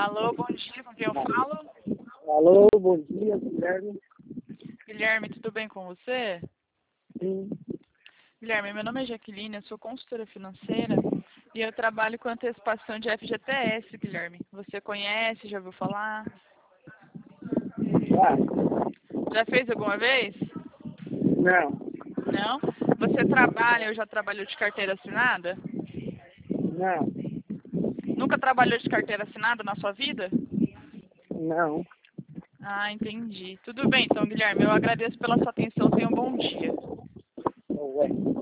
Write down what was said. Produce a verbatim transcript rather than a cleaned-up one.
Alô, bom dia, com quem eu falo? Alô, bom dia, Guilherme. Guilherme, tudo bem com você? Sim. Guilherme, meu nome é Jaqueline, eu sou consultora financeira e eu trabalho com antecipação de F G T S, Guilherme. Você conhece, já ouviu falar? Ah, Já fez alguma vez? não, Não? Você trabalha ou já trabalhou de carteira assinada? não, Nunca trabalhou de carteira assinada na sua vida? não. Ah, entendi. Tudo bem então, Guilherme, eu agradeço pela sua atenção, tenha um bom dia. Ué.